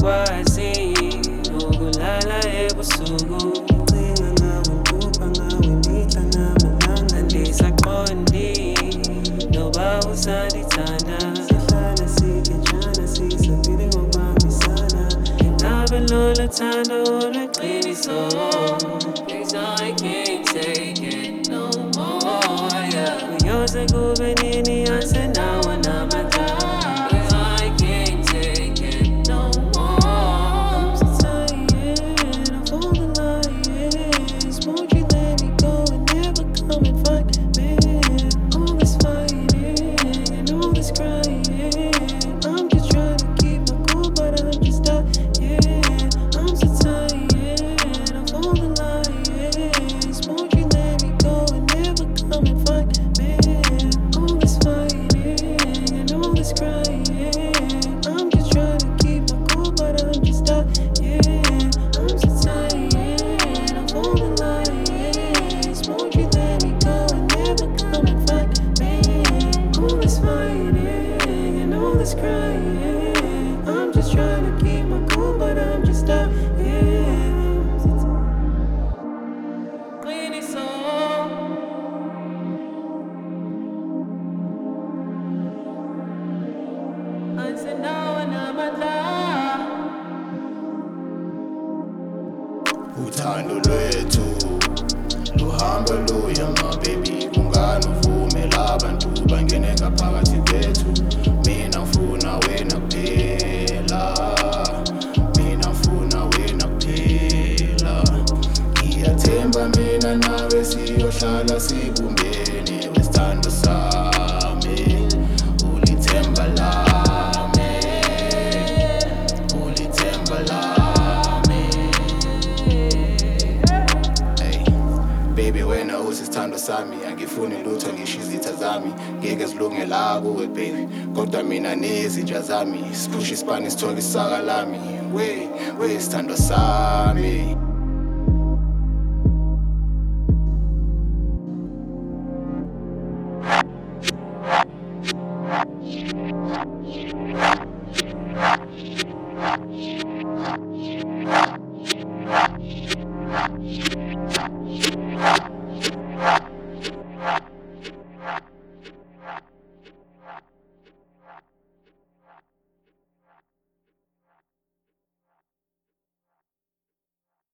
ngingakwazi ukulala ebusuku. Ngicinga ngawe, ngibhubha ngawe, mihla namalanga. Angisaqondi noba usandithanda. Sihlala sikhetshana, sisabile ngokubambisana. Ngabe lolu thando oluqiniso. 'Cause I can't take it no more, yeah. Kuyoze kube nini ansenawo namandla. 'Cause I can't take it no more. I'm so tired of all the lies. Won't you let me go and never come and find me? All this fighting and all this crying. I'm just trying to keep my cool, but I'm just tired. I'm so tired of all the lies. Won't you let me go and never come and find me? All this fighting and all this crying. I'm just trying to keep my cool, but I'm just tired. I'm so tired of all the lies. Won't you let me go and never come and find me? All this fighting and all this crying. I'm just trying to keep my cool, but I'm just tired. Qiniso. Ansenawo namandla. Uthando lwethu luhamba luya mabebi, kunganuvumela abantu bangene ngaphakathi kwethu. Mina ngifuna wena kuphela, mina ngifuna wena kuphela. Ngiyathemba mina nawe siyohlala sibumbene, wesithando sami ulithemba lami, ulithemba lami. Hey, baby wena usisithando sami, angifuni lutho ngisho izitha zami. Ngeke zilungela kuwe baby, kodwa mina nezinja zami. Siphushe isipani sithole isaka lami, we sithando sami.